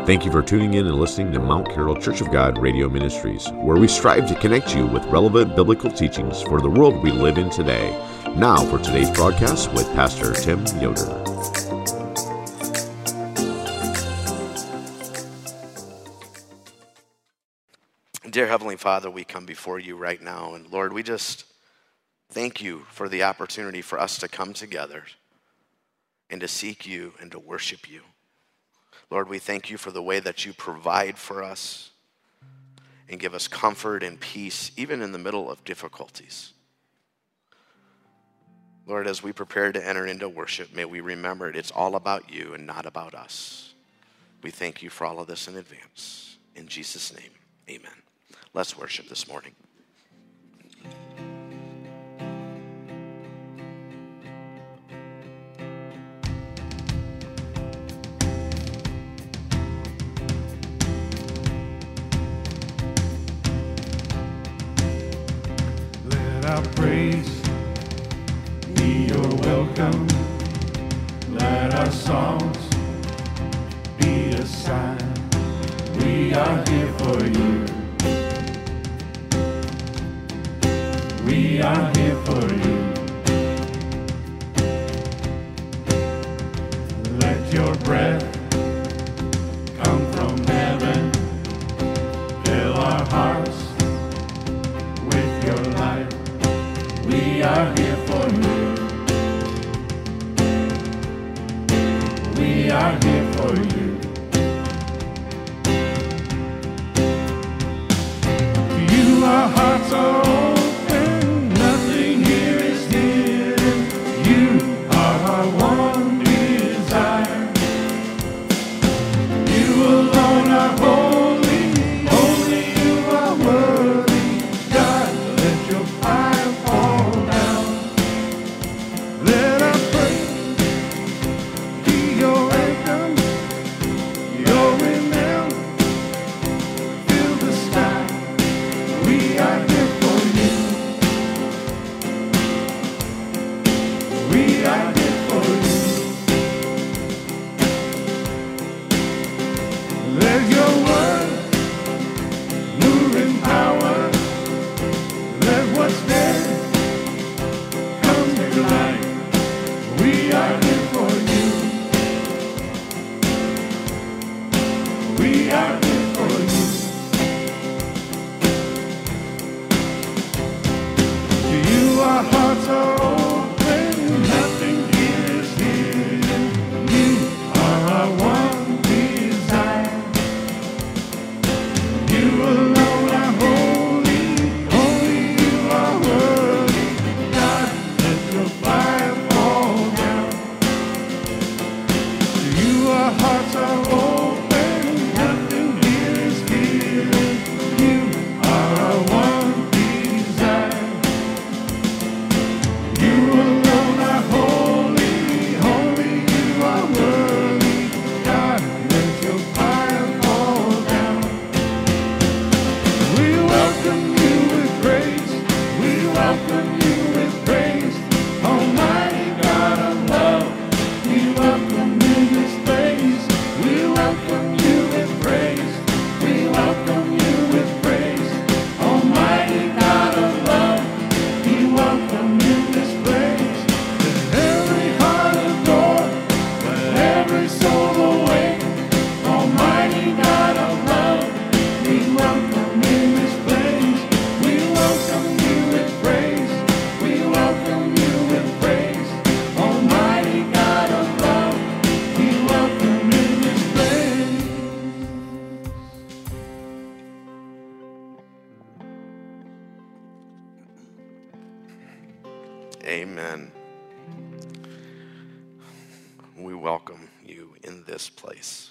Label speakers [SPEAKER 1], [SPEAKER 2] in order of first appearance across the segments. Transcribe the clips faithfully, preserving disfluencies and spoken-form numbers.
[SPEAKER 1] Thank you for tuning in and listening to Mount Carroll Church of God Radio Ministries, where we strive to connect you with relevant biblical teachings for the world we live in today. Now for today's broadcast with Pastor Tim Yoder.
[SPEAKER 2] Dear Heavenly Father, we come before you right now, and Lord, we just thank you for the opportunity for us to come together and to seek you and to worship you. Lord, we thank you for the way that you provide for us and give us comfort and peace, even in the middle of difficulties. Lord, as we prepare to enter into worship, may we remember it. It's all about you and not about us. We thank you for all of this in advance. In Jesus' name, amen. Let's worship this morning.
[SPEAKER 3] Our praise be your welcome. Let our songs be a sign we are here for you. We are here for you. Let your breath come from heaven. Fill our hearts with your light. We are here for you. We are here for you. To you our hearts are open. Nothing here is hidden. You are our one desire. You alone are holy. Only you are worthy. God, let your fire fall. Let our praise be your anthem, your renown, fill the sky. We are here for you. We are here for you. Let your word move in power. Let what's dead come to life. We are here for you. We are here for you. To you our hearts are open. Nothing here is hidden. You are our one desire. You alone are holy. Only you are worthy. God, let your fire fall down. To you our hearts are open. Nothing here is hidden. You are our one desire. You alone are holy. Only you are worthy. God, let your fire fall down. We welcome you with praise. We welcome you with praise. Almighty God of love, we welcome you in this place. We welcome you with praise. We welcome you with praise. Almighty God of love, we welcome you in this place. Let every heart adore, let every soul awake. Almighty God of love, we welcome you in this place. We welcome you with praise. We welcome you with praise. Almighty God of love, we welcome you in this place.
[SPEAKER 2] Amen. We welcome you in this place.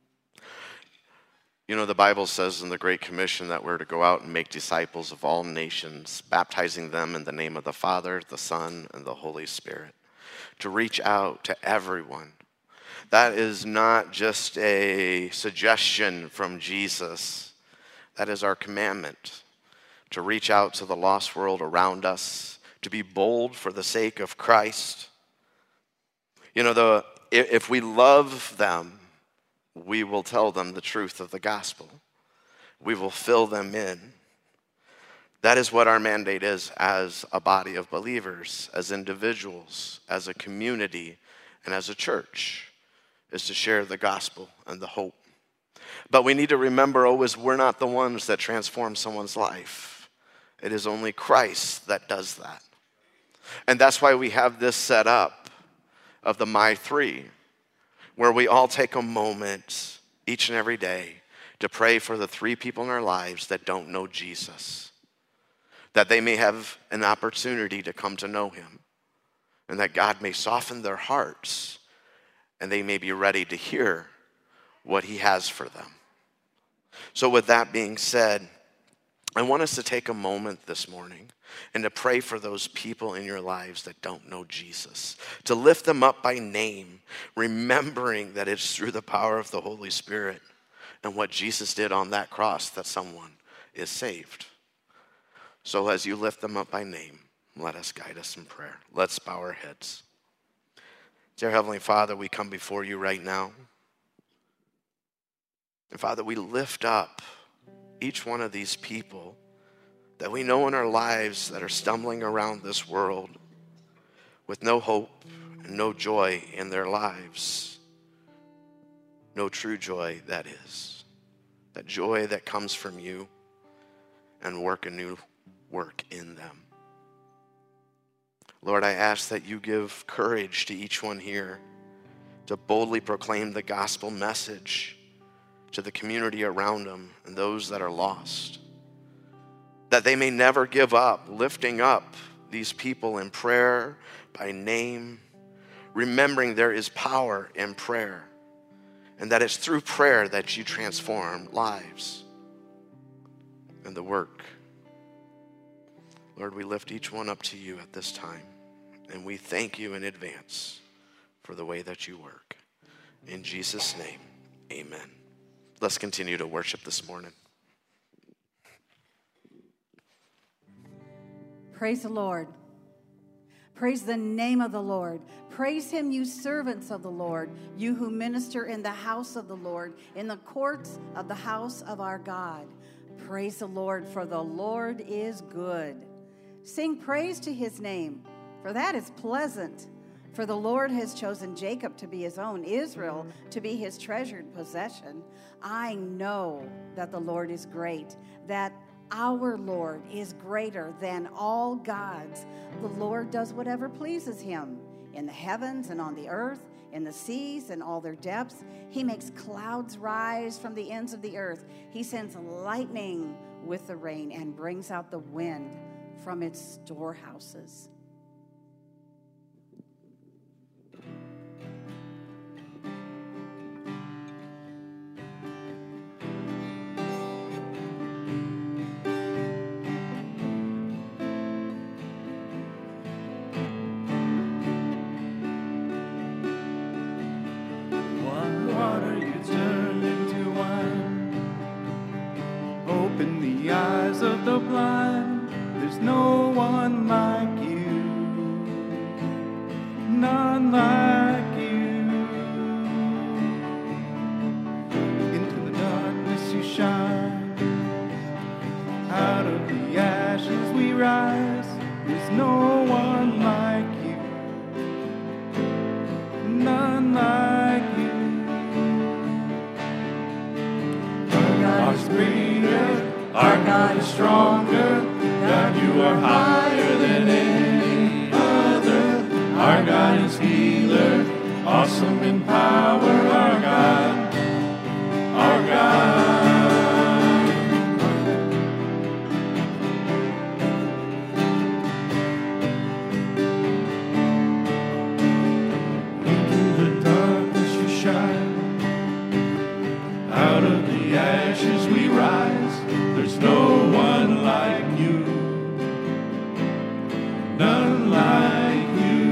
[SPEAKER 2] You know, the Bible says in the Great Commission that we're to go out and make disciples of all nations, baptizing them in the name of the Father, the Son, and the Holy Spirit, to reach out to everyone. That is not just a suggestion from Jesus. That is our commandment, to reach out to the lost world around us, to be bold for the sake of Christ. You know, the if we love them, we will tell them the truth of the gospel. We will fill them in. That is what our mandate is as a body of believers, as individuals, as a community, and as a church, is to share the gospel and the hope. But we need to remember always, we're not the ones that transform someone's life. It is only Christ that does that. And that's why we have this set up of the My Three, where we all take a moment each and every day to pray for the three people in our lives that don't know Jesus, that they may have an opportunity to come to know him, and that God may soften their hearts, and they may be ready to hear what he has for them. So with that being said, I want us to take a moment this morning and to pray for those people in your lives that don't know Jesus, to lift them up by name, remembering that it's through the power of the Holy Spirit and what Jesus did on that cross that someone is saved. So as you lift them up by name, let us guide us in prayer. Let's bow our heads. Dear Heavenly Father, we come before you right now. And Father, we lift up each one of these people that we know in our lives that are stumbling around this world with no hope and no joy in their lives. No true joy, that is. That joy that comes from you, and work a new work in them. Lord, I ask that you give courage to each one here to boldly proclaim the gospel message to the community around them and those that are lost. That they may never give up lifting up these people in prayer by name, remembering there is power in prayer, and that it's through prayer that you transform lives and the work. Lord, we lift each one up to you at this time, and we thank you in advance for the way that you work. In Jesus' name, amen. Let's continue to worship this morning.
[SPEAKER 4] Praise the Lord. Praise the name of the Lord. Praise him, you servants of the Lord, you who minister in the house of the Lord, in the courts of the house of our God. Praise the Lord, for the Lord is good. Sing praise to his name, for that is pleasant. For the Lord has chosen Jacob to be his own, Israel to be his treasured possession. I know that the Lord is great, that our Lord is greater than all gods. The Lord does whatever pleases him in the heavens and on the earth, in the seas and all their depths. He makes clouds rise from the ends of the earth. He sends lightning with the rain and brings out the wind from its storehouses.
[SPEAKER 3] Of the blind, there's no one like you, none like you. Into the darkness you shine, out of the ashes we rise. There's no one like you, none like you. Our God is greater, our God is stronger. God, you are higher than any other. Our God is healer, awesome in power. Our God, our God. Into the darkness you shine, out of the ashes we rise. There's no one like you, none like you.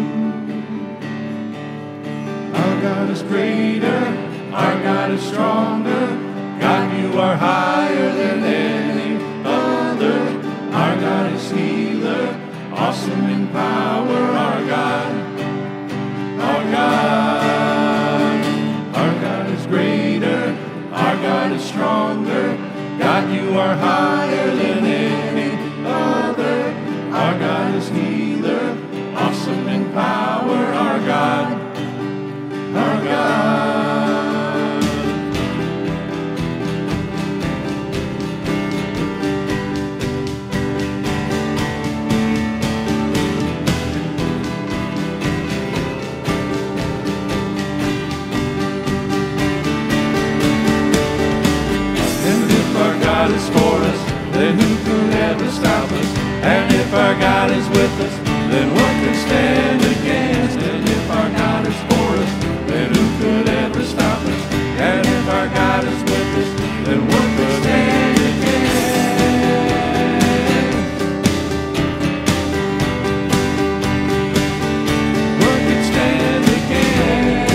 [SPEAKER 3] Our God is greater, our God is stronger. God, you are higher than any other. Our God is healer, awesome in power. Our God, our God, our God is greater. you are higher than any other. Our God is healer, awesome in power. Our God, our God. God is for us, then who could ever stop us? And if our God is with us, then what can stand against? And if our God is for us, then who could ever stop us? And if our God is with us, then what can stand against? What can stand against?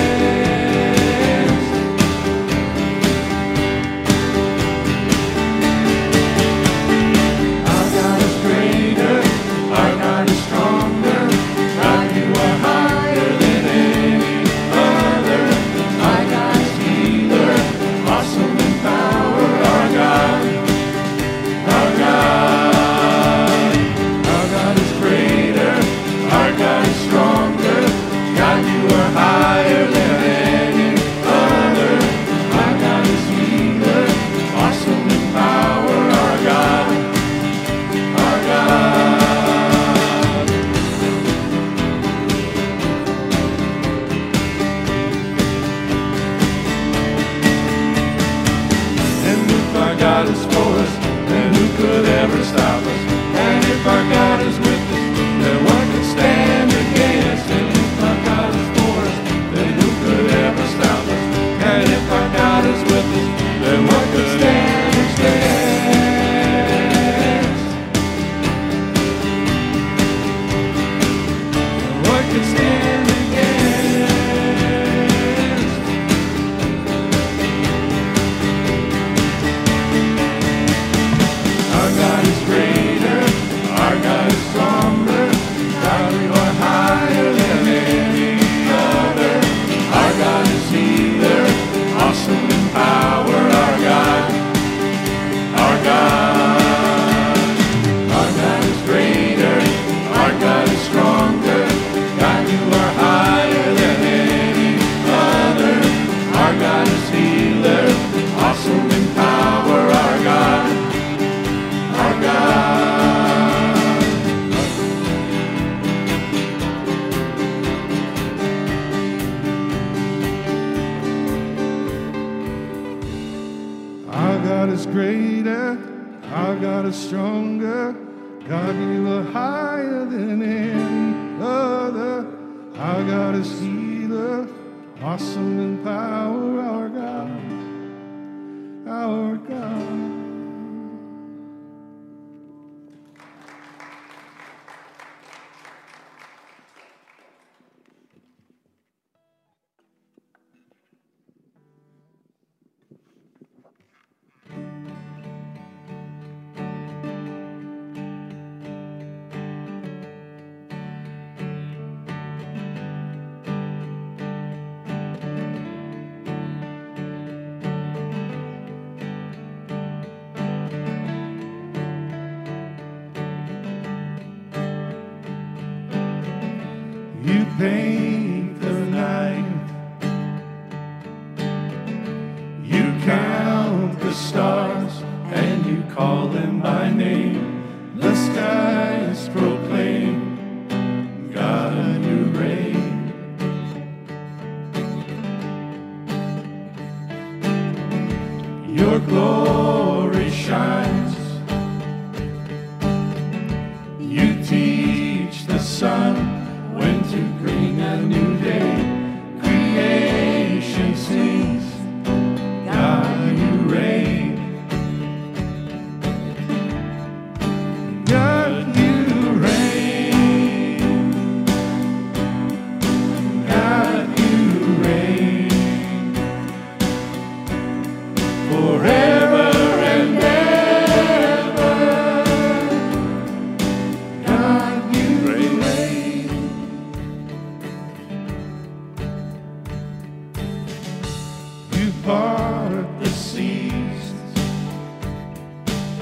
[SPEAKER 3] You paint the night, you count the stars, and you call them by name. The skies proclaim God, you reign. Your glory shines. You teach the sun when to bring a new day. Creation sings, God, you reign. God, you reign. God, you reign. Forever and ever. God, you reign. You part the seas,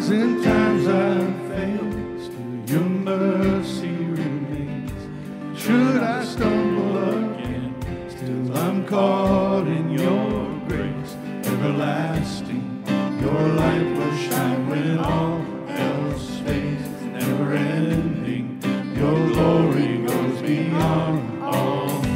[SPEAKER 3] thousand times I've failed, still your mercy remains. Should I stumble again, still I'm caught in your grace. Everlasting, your light will shine when all else fades. Never ending, your glory goes beyond all things.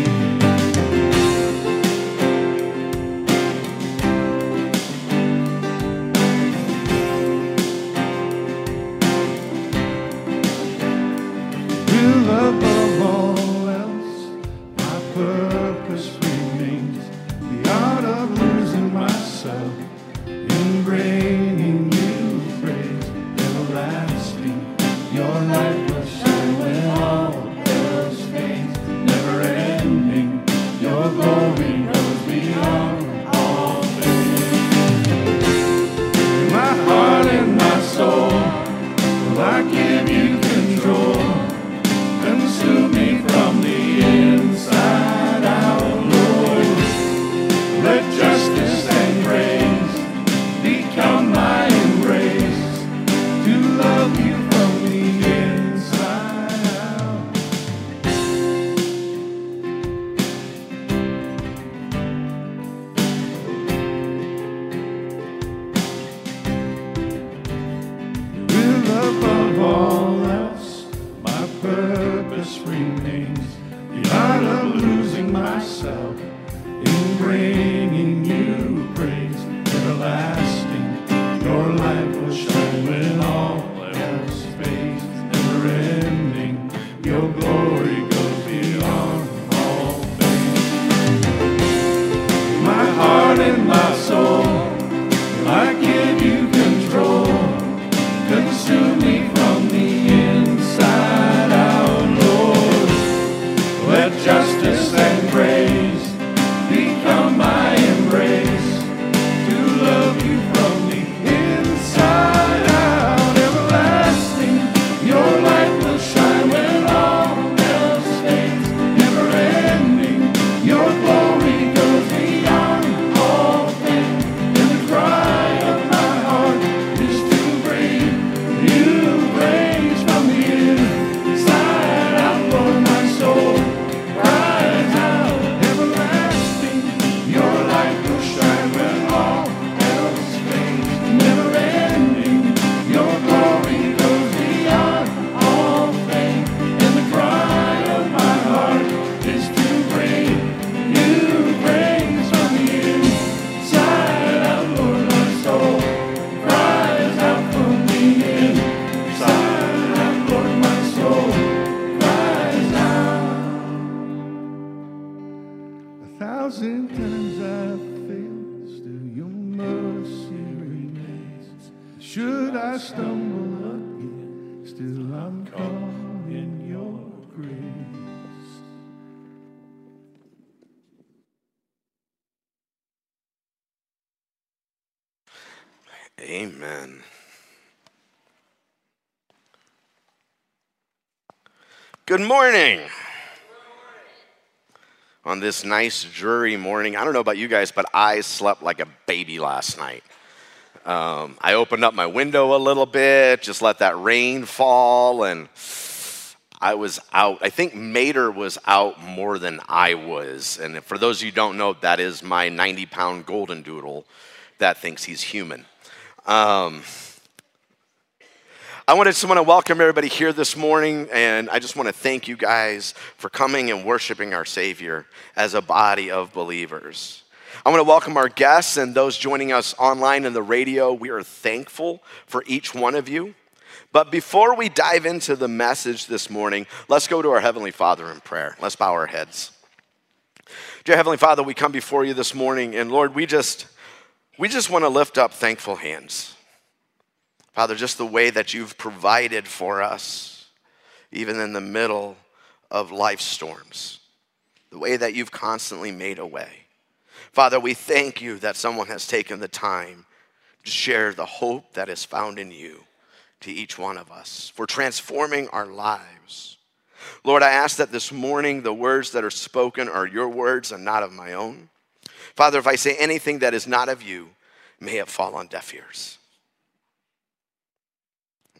[SPEAKER 3] Above all else, my purpose remains the art of losing myself in bringing you praise. Everlasting, your light will shine when all else fades. Never ending, your glory goes beyond all things. My heart and my soul, will I give you control? Consume me from the inside out, Lord. Let justice and grace become my embrace, to love you from the inside out. Will above all else, my purpose remains the art of losing myself in bringing you praise. Everlasting, your light will shine when all else fades. Never ending, your glory goes beyond all things. My heart and my soul, I give you control. Consume me from the inside out, Lord. Let justice and praise become my embrace, to love you from the inside out. Everlasting, your light will shine when all else fades. Never ending, your glory goes beyond all things. And the cry of my heart is to bring you praise from the inside out. Lord, my soul cries out. Everlasting, your light will shine when all else fades. Never ending, your glory goes beyond all things. And the cry of my heart is to bring you praise from the inside out. Lord, my soul cries out from the inside out. Lord, my soul cries out. A thousand times I've failed, still your mercy remains. Should I stumble again, still I'm caught in your grace.
[SPEAKER 2] Amen. Good morning. On this nice, dreary morning, I don't know about you guys, but I slept like a baby last night. Um, I opened up my window a little bit, just let that rain fall, and I was out. I think Mater was out more than I was. And for those of you who don't know, that is my ninety-pound golden doodle that thinks he's human. Um, I wanted to want to welcome everybody here this morning, and I just want to thank you guys for coming and worshiping our Savior as a body of believers. I want to welcome our guests and those joining us online and the radio. We are thankful for each one of you. But before we dive into the message this morning, let's go to our Heavenly Father in prayer. Let's bow our heads. Dear Heavenly Father, we come before you this morning, and Lord, we just, we just want to lift up thankful hands. Father, just the way that you've provided for us, even in the middle of life storms, the way that you've constantly made a way. Father, we thank you that someone has taken the time to share the hope that is found in you to each one of us, for transforming our lives. Lord, I ask that this morning the words that are spoken are your words and not of my own. Father, if I say anything that is not of you, may it fall on deaf ears.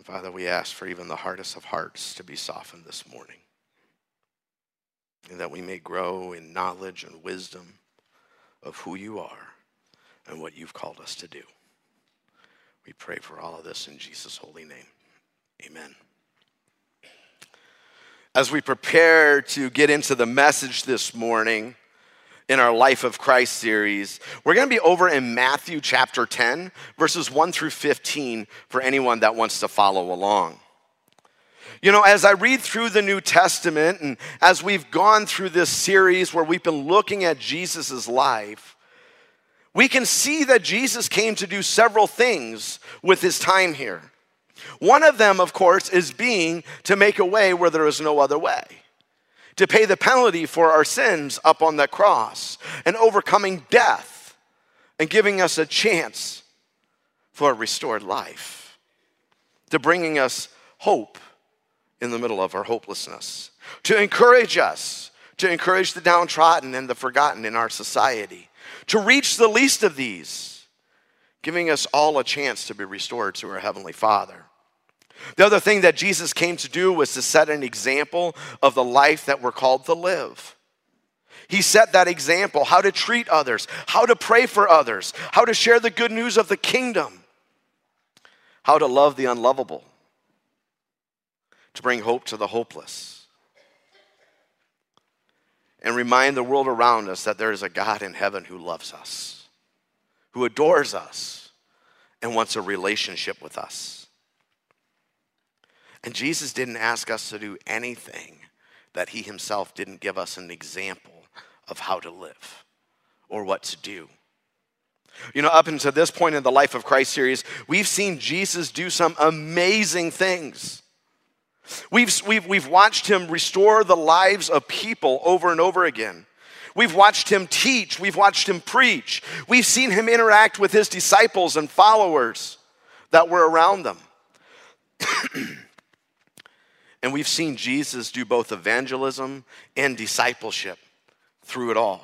[SPEAKER 2] And Father, we ask for even the hardest of hearts to be softened this morning, and that we may grow in knowledge and wisdom of who you are and what you've called us to do. We pray for all of this in Jesus' holy name. Amen. As we prepare to get into the message this morning in our Life of Christ series, we're going to be over in Matthew chapter ten, verses one through fifteen, for anyone that wants to follow along. You know, as I read through the New Testament, and as we've gone through this series where we've been looking at Jesus' life, we can see that Jesus came to do several things with his time here. One of them, of course, is being to make a way where there is no other way, to pay the penalty for our sins up on that cross, and overcoming death and giving us a chance for a restored life, to bringing us hope in the middle of our hopelessness, to encourage us, to encourage the downtrodden and the forgotten in our society, to reach the least of these, giving us all a chance to be restored to our Heavenly Father. The other thing that Jesus came to do was to set an example of the life that we're called to live. He set that example, how to treat others, how to pray for others, how to share the good news of the kingdom, how to love the unlovable, to bring hope to the hopeless, and remind the world around us that there is a God in heaven who loves us, who adores us, and wants a relationship with us. And Jesus didn't ask us to do anything that he himself didn't give us an example of how to live or what to do. You know, up until this point in the Life of Christ series, we've seen Jesus do some amazing things. We've, we've, we've watched him restore the lives of people over and over again. We've watched him teach. We've watched him preach. We've seen him interact with his disciples and followers that were around them. And we've seen Jesus do both evangelism and discipleship through it all.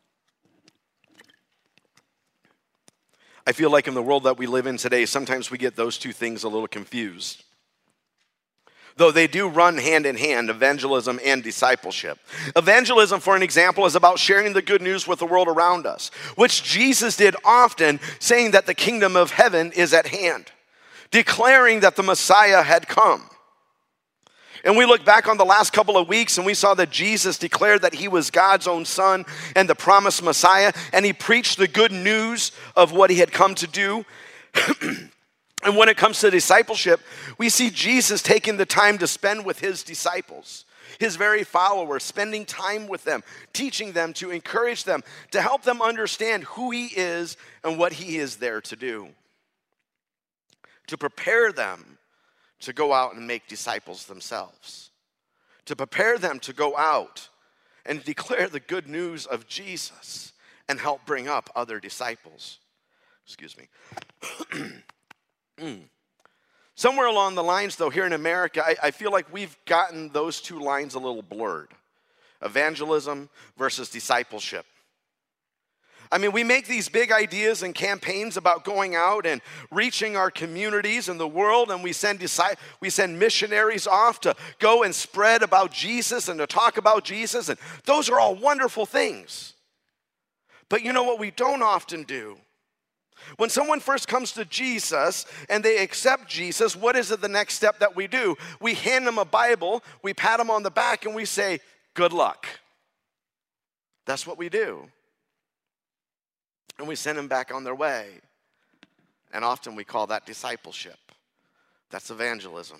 [SPEAKER 2] I feel like in the world that we live in today, sometimes we get those two things a little confused. Though they do run hand in hand, evangelism and discipleship. Evangelism, for an example, is about sharing the good news with the world around us, which Jesus did often, saying that the kingdom of heaven is at hand, declaring that the Messiah had come. And we look back on the last couple of weeks and we saw that Jesus declared that he was God's own son and the promised Messiah, and he preached the good news of what he had come to do. And when it comes to discipleship, we see Jesus taking the time to spend with his disciples, his very followers, spending time with them, teaching them, to encourage them, to help them understand who he is and what he is there to do, to prepare them to go out and make disciples themselves, to prepare them to go out and declare the good news of Jesus and help bring up other disciples. Excuse me. mm. Somewhere along the lines, though, here in America, I, I feel like we've gotten those two lines a little blurred. Evangelism versus discipleship. I mean, we make these big ideas and campaigns about going out and reaching our communities and the world, and we send disi- we send missionaries off to go and spread about Jesus and to talk about Jesus, and those are all wonderful things. But you know what we don't often do? When someone first comes to Jesus and they accept Jesus, what is it the next step that we do? We hand them a Bible, we pat them on the back, and we say, good luck. That's what we do. And we send them back on their way. And often we call that discipleship. That's evangelism.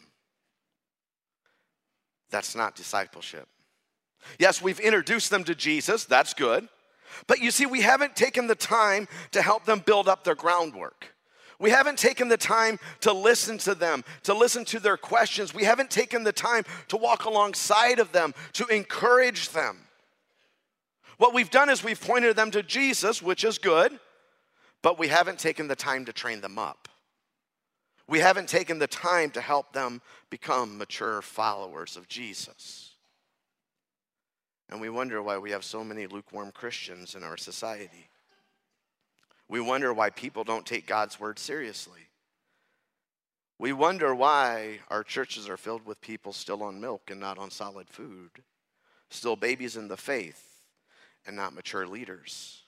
[SPEAKER 2] That's not discipleship. Yes, we've introduced them to Jesus. That's good. But you see, we haven't taken the time to help them build up their groundwork. We haven't taken the time to listen to them, to listen to their questions. We haven't taken the time to walk alongside of them, to encourage them. What we've done is we've pointed them to Jesus, which is good, but we haven't taken the time to train them up. We haven't taken the time to help them become mature followers of Jesus. And we wonder why we have so many lukewarm Christians in our society. We wonder why people don't take God's word seriously. We wonder why our churches are filled with people still on milk and not on solid food, still babies in the faith and not mature leaders.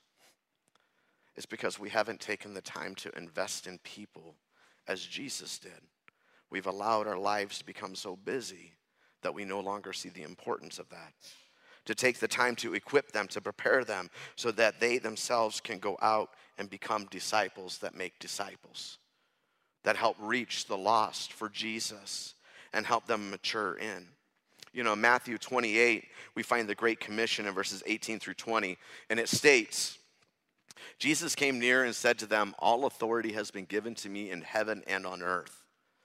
[SPEAKER 2] It's because we haven't taken the time to invest in people as Jesus did. We've allowed our lives to become so busy that we no longer see the importance of that. To take the time to equip them, to prepare them, so that they themselves can go out and become disciples that make disciples, that help reach the lost for Jesus and help them mature in. You know, Matthew twenty-eight, we find the Great Commission in verses eighteen through twenty, and it states, Jesus came near and said to them, all authority has been given to me in heaven and on earth.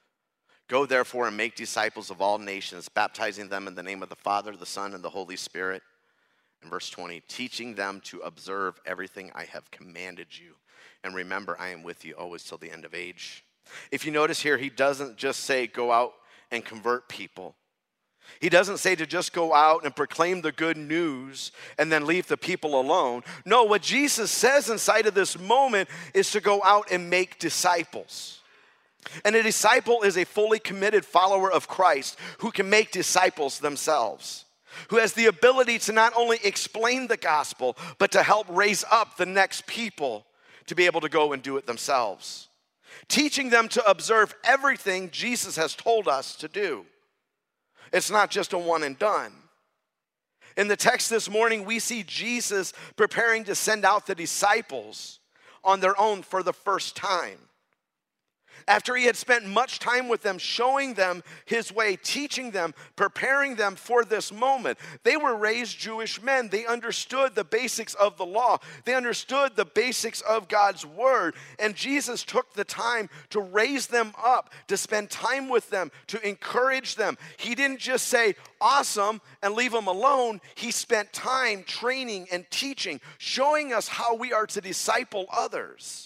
[SPEAKER 2] Go therefore and make disciples of all nations, baptizing them in the name of the Father, the Son, and the Holy Spirit. In verse twenty, teaching them to observe everything I have commanded you. And remember, I am with you always till the end of age. If you notice here, he doesn't just say go out and convert people. He doesn't say to just go out and proclaim the good news and then leave the people alone. No, what Jesus says inside of this moment is to go out and make disciples. And a disciple is a fully committed follower of Christ who can make disciples themselves, who has the ability to not only explain the gospel, but to help raise up the next people to be able to go and do it themselves. Teaching them to observe everything Jesus has told us to do. It's not just a one and done. In the text this morning, we see Jesus preparing to send out the disciples on their own for the first time. After he had spent much time with them, showing them his way, teaching them, preparing them for this moment. They were raised Jewish men. They understood the basics of the law. They understood the basics of God's word. And Jesus took the time to raise them up, to spend time with them, to encourage them. He didn't just say, awesome, and leave them alone. He spent time training and teaching, showing us how we are to disciple others.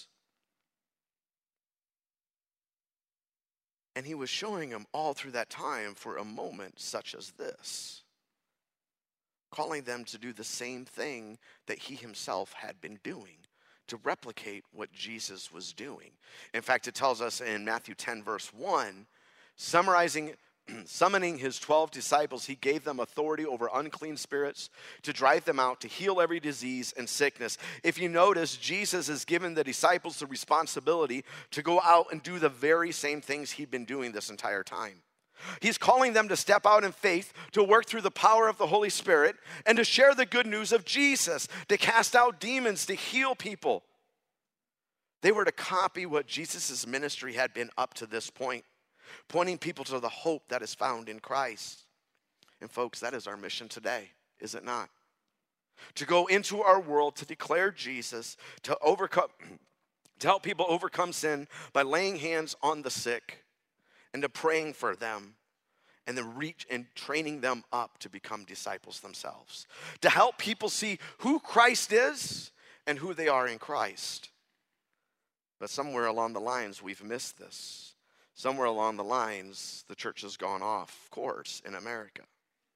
[SPEAKER 2] And he was showing them all through that time for a moment such as this, calling them to do the same thing that he himself had been doing, to replicate what Jesus was doing. In fact, it tells us in Matthew ten, verse one, summarizing, summoning his twelve disciples, he gave them authority over unclean spirits to drive them out, to heal every disease and sickness. If you notice, Jesus has given the disciples the responsibility to go out and do the very same things he'd been doing this entire time. He's calling them to step out in faith, to work through the power of the Holy Spirit, and to share the good news of Jesus, to cast out demons, to heal people. They were to copy what Jesus' ministry had been up to this point, pointing people to the hope that is found in Christ. And folks, that is our mission today, is it not? To go into our world to declare Jesus, to overcome, to help people overcome sin by laying hands on the sick and to praying for them and then reach and training them up to become disciples themselves. To help people see who Christ is and who they are in Christ. But somewhere along the lines, we've missed this. Somewhere along the lines, the church has gone off course in America.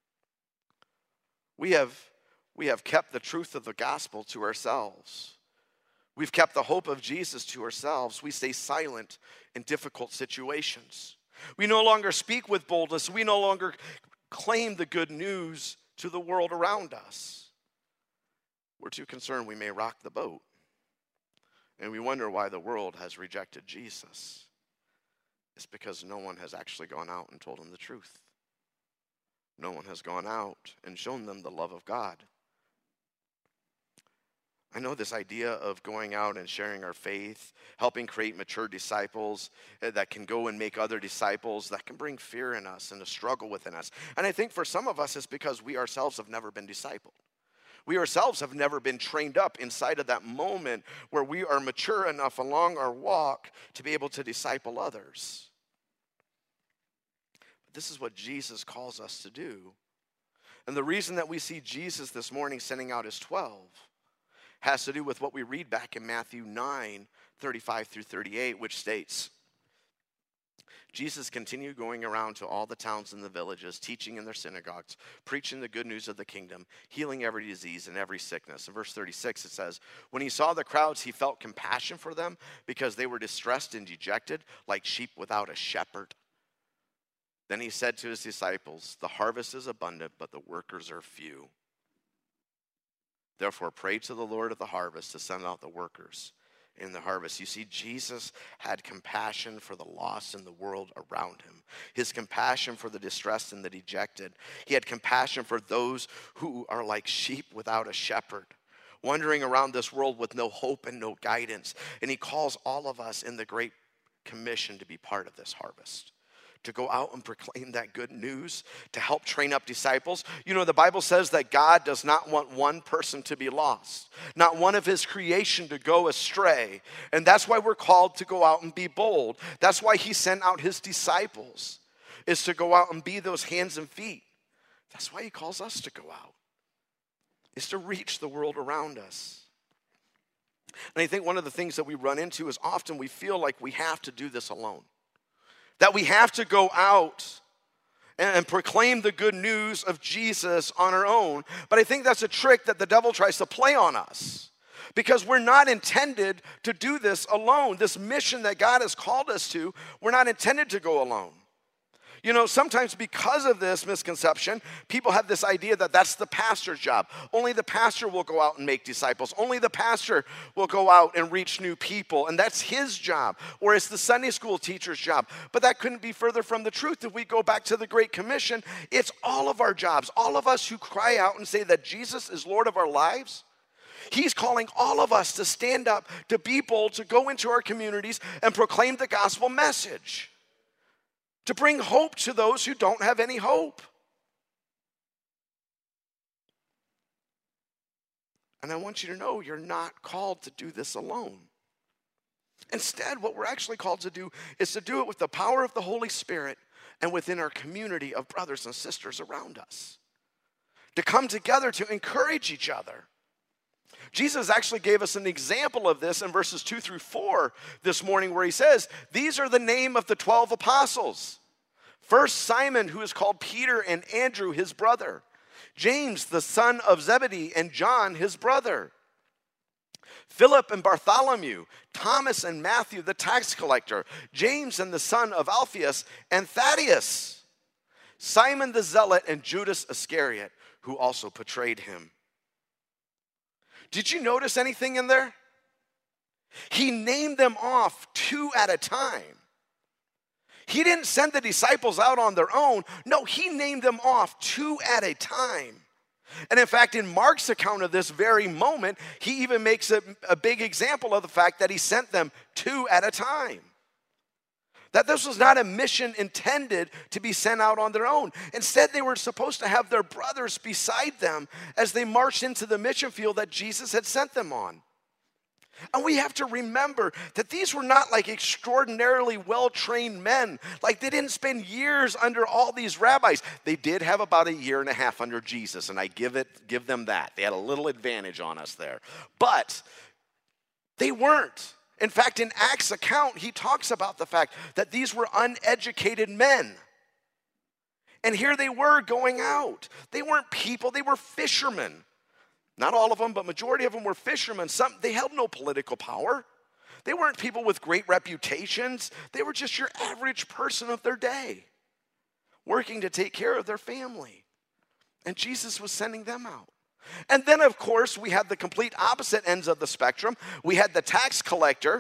[SPEAKER 2] We have, we have kept the truth of the gospel to ourselves. We've kept the hope of Jesus to ourselves. We stay silent in difficult situations. We no longer speak with boldness. We no longer claim the good news to the world around us. We're too concerned we may rock the boat. And we wonder why the world has rejected Jesus. It's because no one has actually gone out and told them the truth. No one has gone out and shown them the love of God. I know this idea of going out and sharing our faith, helping create mature disciples that can go and make other disciples, that can bring fear in us and a struggle within us. And I think for some of us, it's because we ourselves have never been discipled. We ourselves have never been trained up inside of that moment where we are mature enough along our walk to be able to disciple others. But this is what Jesus calls us to do. And the reason that we see Jesus this morning sending out his twelve has to do with what we read back in Matthew nine, thirty-five through thirty-eight, which states, Jesus continued going around to all the towns and the villages, teaching in their synagogues, preaching the good news of the kingdom, healing every disease and every sickness. In verse thirty-six, it says, when he saw the crowds, he felt compassion for them because they were distressed and dejected, like sheep without a shepherd. Then he said to his disciples, the harvest is abundant, but the workers are few. Therefore, pray to the Lord of the harvest to send out the workers in the harvest. You see, Jesus had compassion for the lost in the world around him. His compassion for the distressed and the dejected. He had compassion for those who are like sheep without a shepherd, wandering around this world with no hope and no guidance. And he calls all of us in the Great Commission to be part of this harvest, to go out and proclaim that good news, to help train up disciples. You know, the Bible says that God does not want one person to be lost, not one of his creation to go astray. And that's why we're called to go out and be bold. That's why he sent out his disciples, is to go out and be those hands and feet. That's why he calls us to go out, is to reach the world around us. And I think one of the things that we run into is often we feel like we have to do this alone. That we have to go out and, and proclaim the good news of Jesus on our own. But I think that's a trick that the devil tries to play on us, because we're not intended to do this alone. This mission that God has called us to, we're not intended to go alone. You know, sometimes because of this misconception, people have this idea that that's the pastor's job. Only the pastor will go out and make disciples. Only the pastor will go out and reach new people, and that's his job, or it's the Sunday school teacher's job. But that couldn't be further from the truth. If we go back to the Great Commission, it's all of our jobs, all of us who cry out and say that Jesus is Lord of our lives. He's calling all of us to stand up, to be bold, to go into our communities and proclaim the gospel message, to bring hope to those who don't have any hope. And I want you to know you're not called to do this alone. Instead, what we're actually called to do is to do it with the power of the Holy Spirit and within our community of brothers and sisters around us. To come together to encourage each other. Jesus actually gave us an example of this in verses two through four this morning, where he says, these are the name of the twelve apostles. First, Simon, who is called Peter, and Andrew, his brother. James, the son of Zebedee, and John, his brother. Philip and Bartholomew, Thomas and Matthew, the tax collector. James and the son of Alphaeus, and Thaddeus. Simon the zealot, and Judas Iscariot, who also betrayed him. Did you notice anything in there? He named them off two at a time. He didn't send the disciples out on their own. No, he named them off two at a time. And in fact, in Mark's account of this very moment, he even makes a, a big example of the fact that he sent them two at a time. That this was not a mission intended to be sent out on their own. Instead, they were supposed to have their brothers beside them as they marched into the mission field that Jesus had sent them on. And we have to remember that these were not like extraordinarily well-trained men. Like, they didn't spend years under all these rabbis. They did have about a year and a half under Jesus, and I give it, give them that. They had a little advantage on us there. But they weren't. In fact, in Acts' account, he talks about the fact that these were uneducated men. And here they were going out. They weren't people, they were fishermen. Not all of them, but majority of them were fishermen. Some, they held no political power. They weren't people with great reputations. They were just your average person of their day, working to take care of their family. And Jesus was sending them out. And then, of course, we had the complete opposite ends of the spectrum. We had the tax collector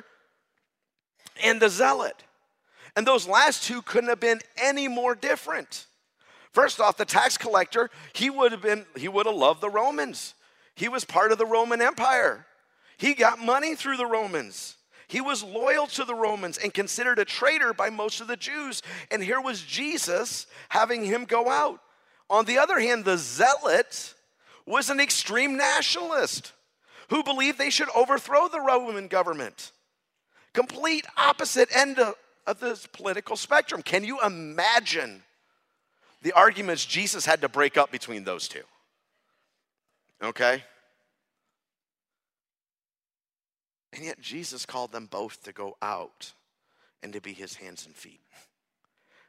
[SPEAKER 2] and the zealot. And those last two couldn't have been any more different. First off, the tax collector, he would have been, he would have loved the Romans. He was part of the Roman Empire. He got money through the Romans. He was loyal to the Romans and considered a traitor by most of the Jews. And here was Jesus having him go out. On the other hand, the zealot was an extreme nationalist who believed they should overthrow the Roman government. Complete opposite end of, of this political spectrum. Can you imagine the arguments Jesus had to break up between those two? Okay? And yet Jesus called them both to go out and to be his hands and feet.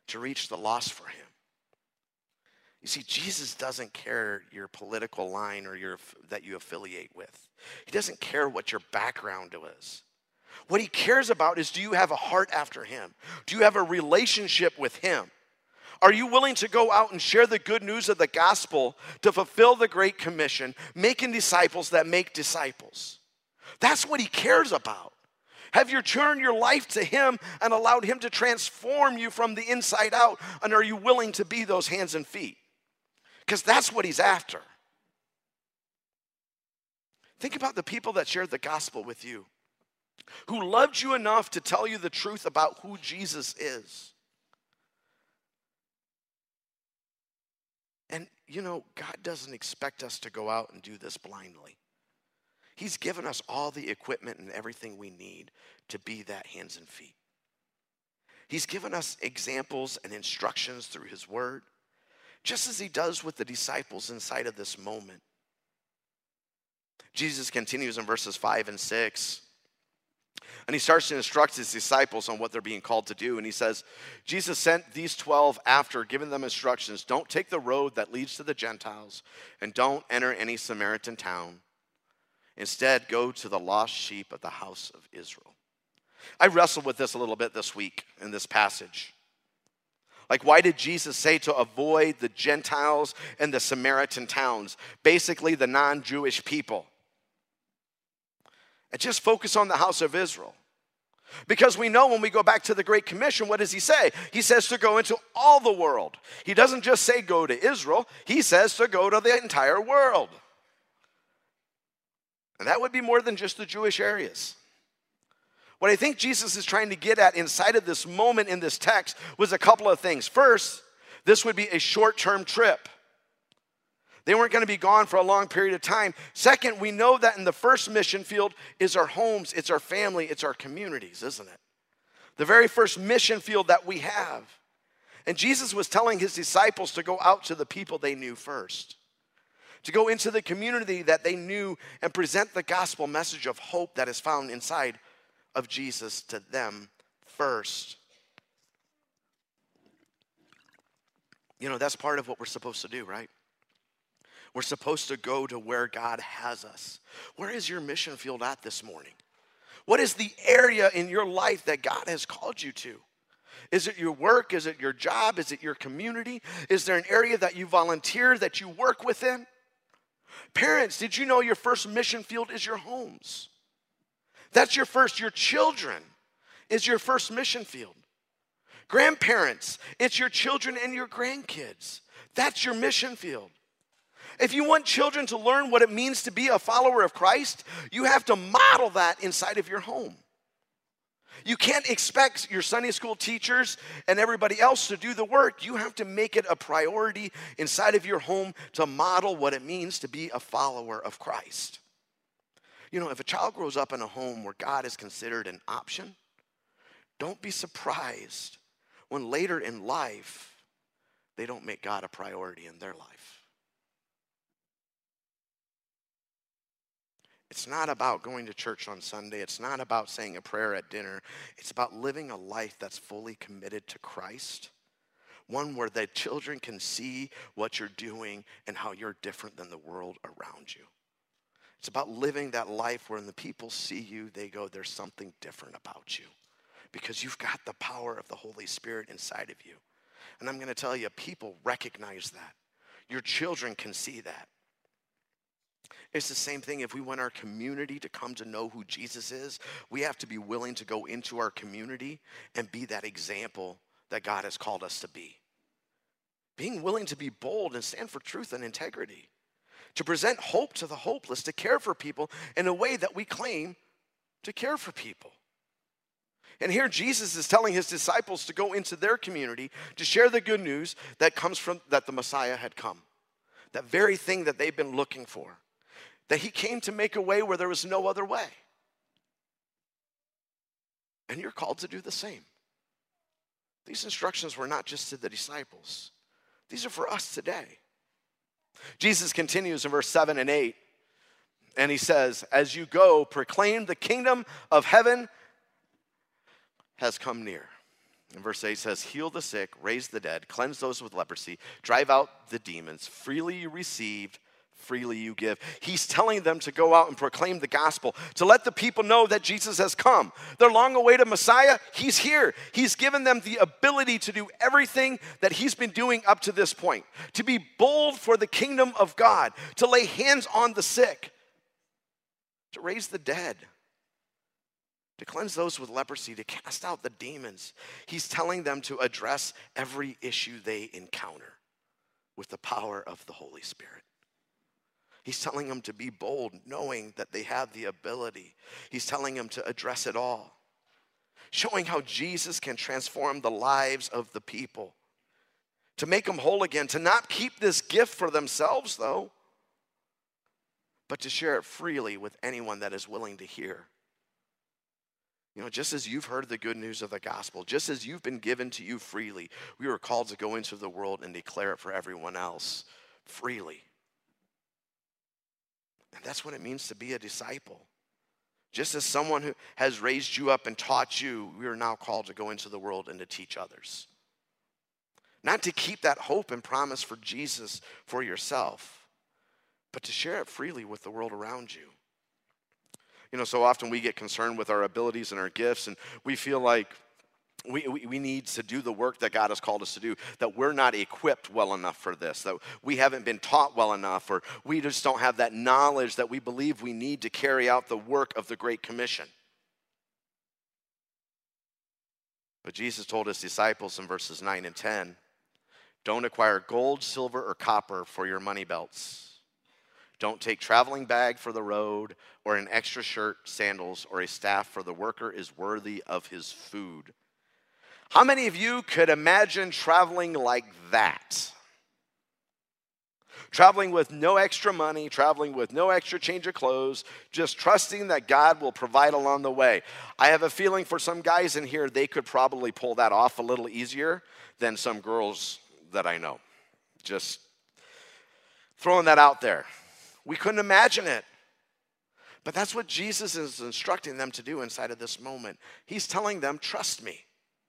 [SPEAKER 2] to reach the lost for him. You see, Jesus doesn't care your political line or your that you affiliate with. He doesn't care what your background is. What he cares about is, do you have a heart after him? Do you have a relationship with him? Are you willing to go out and share the good news of the gospel to fulfill the Great Commission, making disciples that make disciples? That's what he cares about. Have you turned your life to him and allowed him to transform you from the inside out? And are you willing to be those hands and feet? Because that's what he's after. Think about the people that shared the gospel with you, who loved you enough to tell you the truth about who Jesus is. And, you know, God doesn't expect us to go out and do this blindly. He's given us all the equipment and everything we need to be that hands and feet. He's given us examples and instructions through his word, just as he does with the disciples inside of this moment. Jesus continues in verses five and six. And he starts to instruct his disciples on what they're being called to do. And he says, Jesus sent these twelve after, giving them instructions. Don't take the road that leads to the Gentiles, and don't enter any Samaritan town. Instead, go to the lost sheep of the house of Israel. I wrestled with this a little bit this week in this passage. Like, why did Jesus say to avoid the Gentiles and the Samaritan towns? Basically, the non-Jewish people. And just focus on the house of Israel. Because we know when we go back to the Great Commission, what does he say? He says to go into all the world. He doesn't just say go to Israel. He says to go to the entire world. And that would be more than just the Jewish areas. What I think Jesus is trying to get at inside of this moment in this text was a couple of things. First, this would be a short-term trip. They weren't going to be gone for a long period of time. Second, we know that in the first mission field is our homes, it's our family, it's our communities, isn't it? The very first mission field that we have. And Jesus was telling his disciples to go out to the people they knew first, to go into the community that they knew and present the gospel message of hope that is found inside of Jesus to them first. You know, that's part of what we're supposed to do, right? We're supposed to go to where God has us. Where is your mission field at this morning? What is the area in your life that God has called you to? Is it your work? Is it your job? Is it your community? Is there an area that you volunteer, that you work within? Parents, did you know your first mission field is your homes? That's your first, your children is your first mission field. Grandparents, it's your children and your grandkids. That's your mission field. If you want children to learn what it means to be a follower of Christ, you have to model that inside of your home. You can't expect your Sunday school teachers and everybody else to do the work. You have to make it a priority inside of your home to model what it means to be a follower of Christ. You know, if a child grows up in a home where God is considered an option, don't be surprised when later in life they don't make God a priority in their life. It's not about going to church on Sunday. It's not about saying a prayer at dinner. It's about living a life that's fully committed to Christ. One where the children can see what you're doing and how you're different than the world around you. It's about living that life where when the people see you, they go, there's something different about you. Because you've got the power of the Holy Spirit inside of you. And I'm going to tell you, people recognize that. Your children can see that. It's the same thing if we want our community to come to know who Jesus is. We have to be willing to go into our community and be that example that God has called us to be. Being willing to be bold and stand for truth and integrity. To present hope to the hopeless, to care for people in a way that we claim to care for people. And here Jesus is telling his disciples to go into their community to share the good news that comes from that the Messiah had come. That very thing that they've been looking for. That he came to make a way where there was no other way. And you're called to do the same. These instructions were not just to the disciples. These are for us today. Jesus continues in verse seven and eight. And he says, as you go, proclaim the kingdom of heaven has come near. And verse eight says, heal the sick, raise the dead, cleanse those with leprosy, drive out the demons. Freely you received, freely you give. He's telling them to go out and proclaim the gospel, to let the people know that Jesus has come. Their long-awaited Messiah, he's here. He's given them the ability to do everything that he's been doing up to this point, to be bold for the kingdom of God, to lay hands on the sick, to raise the dead, to cleanse those with leprosy, to cast out the demons. He's telling them to address every issue they encounter with the power of the Holy Spirit. He's telling them to be bold, knowing that they have the ability. He's telling them to address it all, showing how Jesus can transform the lives of the people, to make them whole again, to not keep this gift for themselves, though, but to share it freely with anyone that is willing to hear. You know, just as you've heard the good news of the gospel, just as you've been given to you freely, we were called to go into the world and declare it for everyone else freely. And that's what it means to be a disciple. Just as someone who has raised you up and taught you, we are now called to go into the world and to teach others. Not to keep that hope and promise for Jesus for yourself, but to share it freely with the world around you. You know, so often we get concerned with our abilities and our gifts, and we feel like we, we, we need to do the work that God has called us to do, that we're not equipped well enough for this, that we haven't been taught well enough, or we just don't have that knowledge that we believe we need to carry out the work of the Great Commission. But Jesus told his disciples in verses nine and ten, don't acquire gold, silver, or copper for your money belts. Don't take traveling bag for the road, or an extra shirt, sandals, or a staff, for the worker is worthy of his food. How many of you could imagine traveling like that? Traveling with no extra money, traveling with no extra change of clothes, just trusting that God will provide along the way. I have a feeling for some guys in here, they could probably pull that off a little easier than some girls that I know. Just throwing that out there. We couldn't imagine it. But that's what Jesus is instructing them to do inside of this moment. He's telling them, trust me.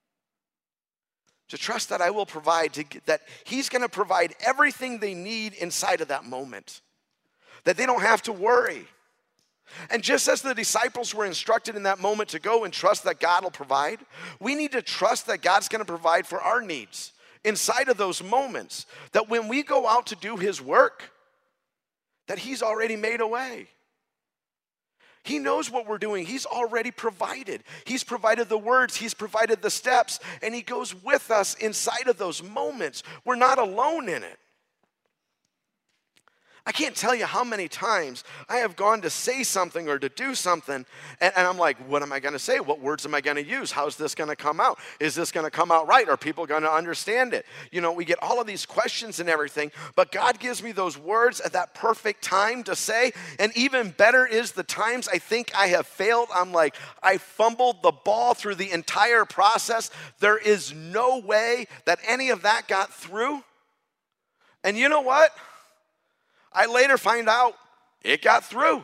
[SPEAKER 2] To trust that I will provide, to, that he's going to provide everything they need inside of that moment. That they don't have to worry. And just as the disciples were instructed in that moment to go and trust that God will provide, we need to trust that God's going to provide for our needs inside of those moments. That when we go out to do his work, that he's already made a way. He knows what we're doing. He's already provided. He's provided the words. He's provided the steps. And he goes with us inside of those moments. We're not alone in it. I can't tell you how many times I have gone to say something or to do something, and, and I'm like, what am I going to say? What words am I going to use? How's this going to come out? Is this going to come out right? Are people going to understand it? You know, we get all of these questions and everything, but God gives me those words at that perfect time to say, and even better is the times I think I have failed. I'm like, I fumbled the ball through the entire process. There is no way that any of that got through. And you know what? I later find out it got through.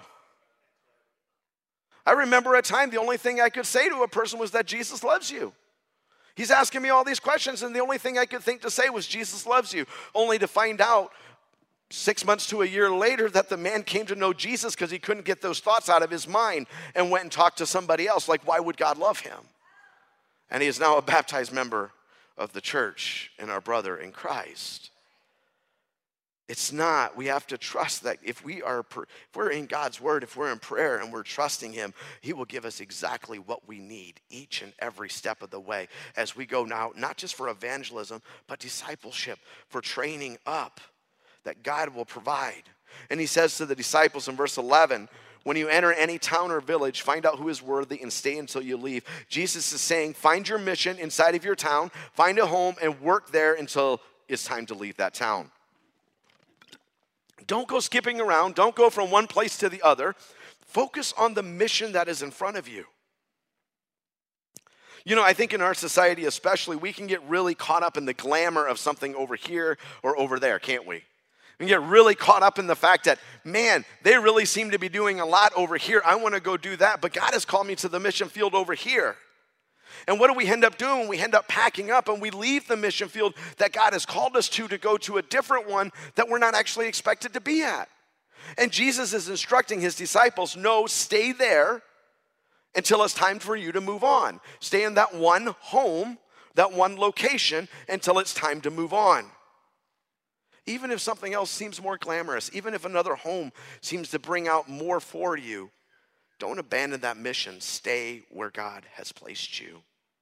[SPEAKER 2] I remember a time the only thing I could say to a person was that Jesus loves you. He's asking me all these questions, and the only thing I could think to say was Jesus loves you, only to find out six months to a year later that the man came to know Jesus because he couldn't get those thoughts out of his mind and went and talked to somebody else. Like, why would God love him? And he is now a baptized member of the church and our brother in Christ. It's not, we have to trust that if we are, if we're in God's word, if we're in prayer and we're trusting him, he will give us exactly what we need each and every step of the way as we go now, not just for evangelism, but discipleship, for training up, that God will provide. And he says to the disciples in verse eleven, when you enter any town or village, find out who is worthy and stay until you leave. Jesus is saying, find your mission inside of your town, find a home and work there until it's time to leave that town. Don't go skipping around. Don't go from one place to the other. Focus on the mission that is in front of you. You know, I think in our society especially, we can get really caught up in the glamour of something over here or over there, can't we? We can get really caught up in the fact that, man, they really seem to be doing a lot over here. I want to go do that, but God has called me to the mission field over here. And what do we end up doing? We end up packing up and we leave the mission field that God has called us to to go to a different one that we're not actually expected to be at. And Jesus is instructing his disciples, no, stay there until it's time for you to move on. Stay in that one home, that one location, until it's time to move on. Even if something else seems more glamorous, even if another home seems to bring out more for you, don't abandon that mission. Stay where God has placed you.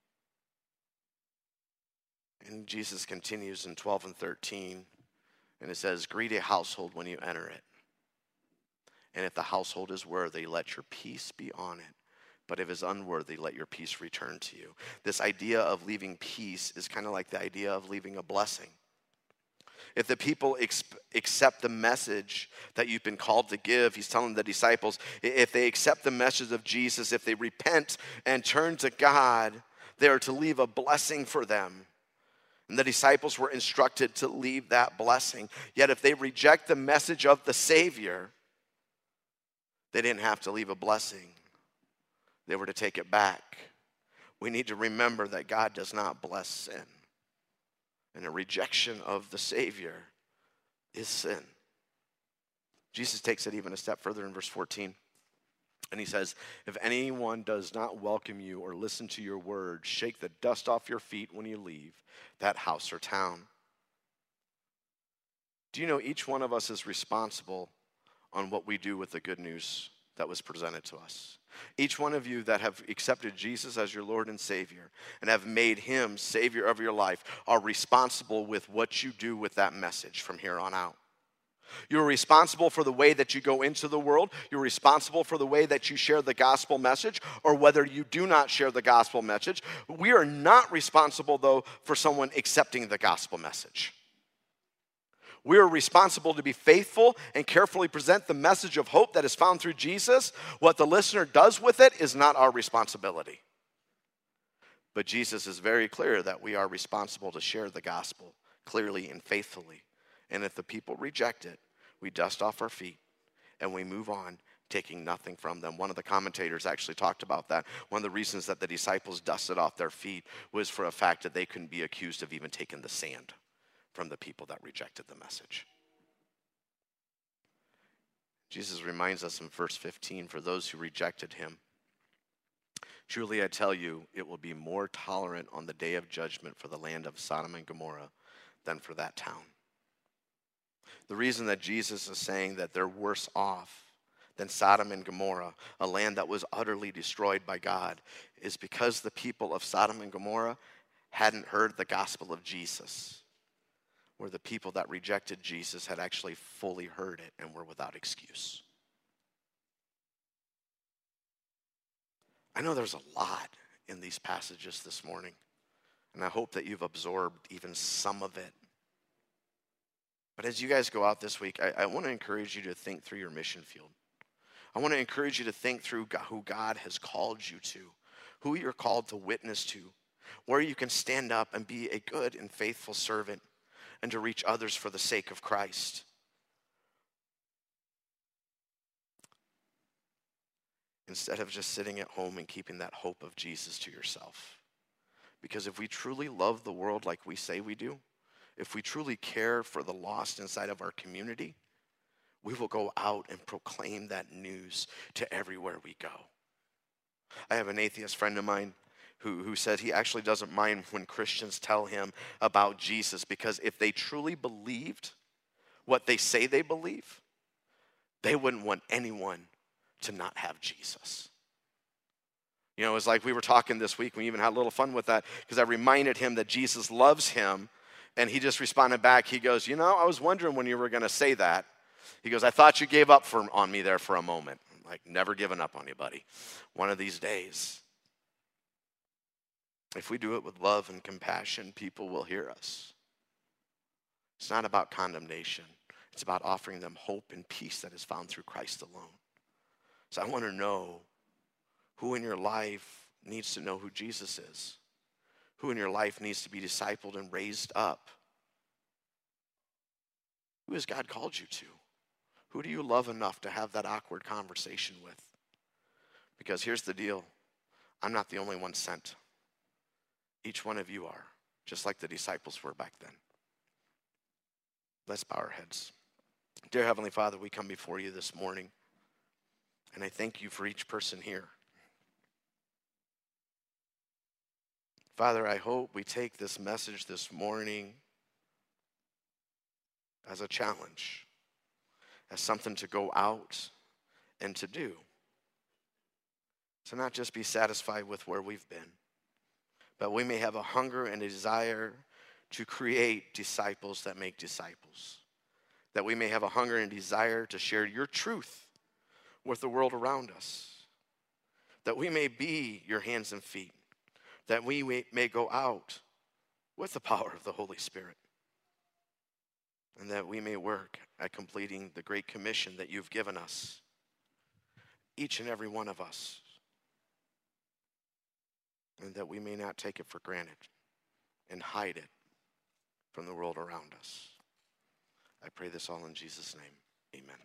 [SPEAKER 2] And Jesus continues in twelve and thirteen, and it says, greet a household when you enter it. And if the household is worthy, let your peace be on it. But if it's unworthy, let your peace return to you. This idea of leaving peace is kind of like the idea of leaving a blessing. If the people ex- accept the message that you've been called to give, he's telling the disciples, if they accept the message of Jesus, if they repent and turn to God, they are to leave a blessing for them. And the disciples were instructed to leave that blessing. Yet if they reject the message of the Savior, they didn't have to leave a blessing. They were to take it back. We need to remember that God does not bless sin. And a rejection of the Savior is sin. Jesus takes it even a step further in verse fourteen. And he says, if anyone does not welcome you or listen to your words, shake the dust off your feet when you leave that house or town. Do you know each one of us is responsible on what we do with the good news that was presented to us? Each one of you that have accepted Jesus as your Lord and Savior and have made him Savior of your life are responsible with what you do with that message from here on out. You're responsible for the way that you go into the world. You're responsible for the way that you share the gospel message or whether you do not share the gospel message. We are not responsible, though, for someone accepting the gospel message. We are responsible to be faithful and carefully present the message of hope that is found through Jesus. What the listener does with it is not our responsibility. But Jesus is very clear that we are responsible to share the gospel clearly and faithfully. And if the people reject it, we dust off our feet and we move on, taking nothing from them. One of the commentators actually talked about that. One of the reasons that the disciples dusted off their feet was for a fact that they couldn't be accused of even taking the sand from the people that rejected the message. Jesus reminds us in verse fifteen, for those who rejected him, truly I tell you, it will be more tolerant on the day of judgment for the land of Sodom and Gomorrah than for that town. The reason that Jesus is saying that they're worse off than Sodom and Gomorrah, a land that was utterly destroyed by God, is because the people of Sodom and Gomorrah hadn't heard the gospel of Jesus, where the people that rejected Jesus had actually fully heard it and were without excuse. I know there's a lot in these passages this morning, and I hope that you've absorbed even some of it. But as you guys go out this week, I, I want to encourage you to think through your mission field. I want to encourage you to think through God, who God has called you to, who you're called to witness to, where you can stand up and be a good and faithful servant and to reach others for the sake of Christ. Instead of just sitting at home and keeping that hope of Jesus to yourself. Because if we truly love the world like we say we do, if we truly care for the lost inside of our community, we will go out and proclaim that news to everywhere we go. I have an atheist friend of mine who, who said he actually doesn't mind when Christians tell him about Jesus, because if they truly believed what they say they believe, they wouldn't want anyone to not have Jesus. You know, it's like we were talking this week, we even had a little fun with that, because I reminded him that Jesus loves him, and he just responded back. He goes, you know, I was wondering when you were going to say that. He goes, I thought you gave up for, on me there for a moment. I'm like, never given up on you, buddy. One of these days. If we do it with love and compassion, people will hear us. It's not about condemnation. It's about offering them hope and peace that is found through Christ alone. So I want to know who in your life needs to know who Jesus is. Who in your life needs to be discipled and raised up? Who has God called you to? Who do you love enough to have that awkward conversation with? Because here's the deal. I'm not the only one sent. Each one of you are, just like the disciples were back then. Let's bow our heads. Dear Heavenly Father, we come before you this morning, and I thank you for each person here. Father, I hope we take this message this morning as a challenge, as something to go out and to do. To not just be satisfied with where we've been, but we may have a hunger and a desire to create disciples that make disciples. That we may have a hunger and desire to share your truth with the world around us. That we may be your hands and feet. That we may go out with the power of the Holy Spirit. And that we may work at completing the great commission that you've given us. Each and every one of us. And that we may not take it for granted and hide it from the world around us. I pray this all in Jesus' name. Amen.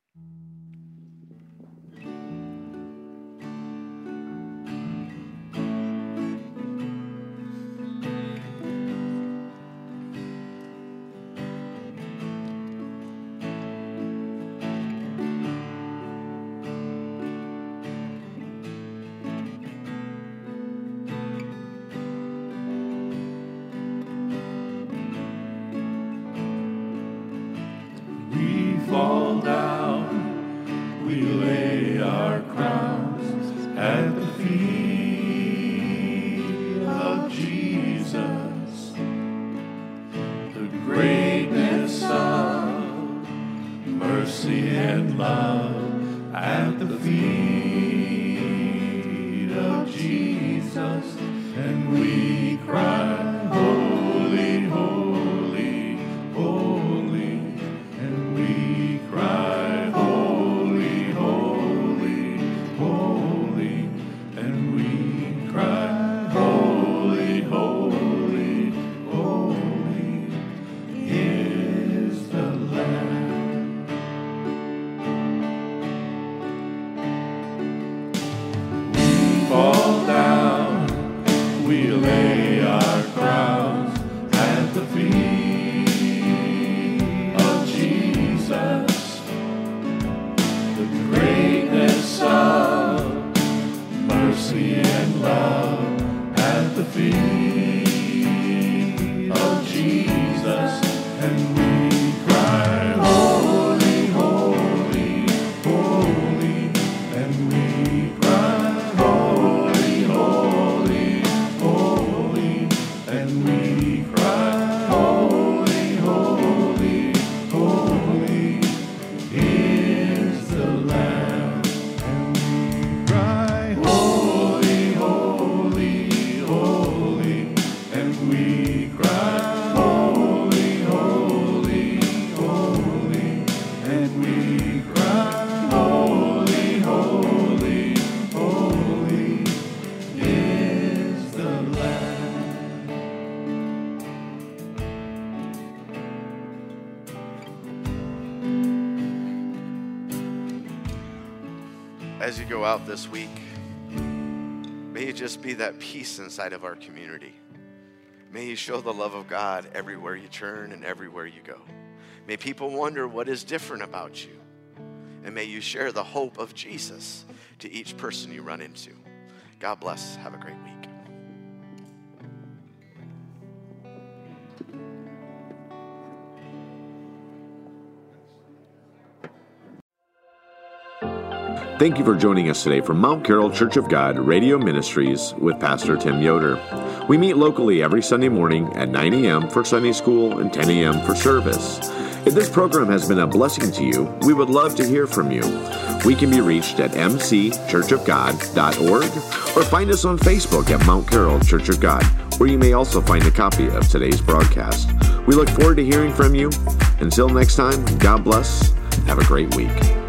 [SPEAKER 3] Fall down, we lay our crowns at the feet of Jesus. The greatness of mercy and love at the feet of Jesus, and we cry, holy, holy, holy, and we cry, holy, holy, holy, and we cry, holy, holy, holy is the Lamb. We fall down, we lay our crowns at the feet of Jesus. The greatness of mercy and love at the feet of Jesus, and we cry, holy, holy, holy, and we cry, holy, holy, holy, and we cry, holy, holy, holy is the Lamb. And we cry, holy, holy, holy, and we cry, holy, holy, holy, and we cry, holy, holy, holy is the Lamb.
[SPEAKER 2] As you go out this week, may it just be that peace inside of our community. May you show the love of God everywhere you turn and everywhere you go. May people wonder what is different about you. And may you share the hope of Jesus to each person you run into. God bless. Have a great week.
[SPEAKER 1] Thank you for joining us today from Mount Carroll Church of God Radio Ministries with Pastor Tim Yoder. We meet locally every Sunday morning at nine a.m. for Sunday school and ten a.m. for service. If this program has been a blessing to you, we would love to hear from you. We can be reached at m c church of god dot org or find us on Facebook at Mount Carroll Church of God, where you may also find a copy of today's broadcast. We look forward to hearing from you. Until next time, God bless. Have a great week.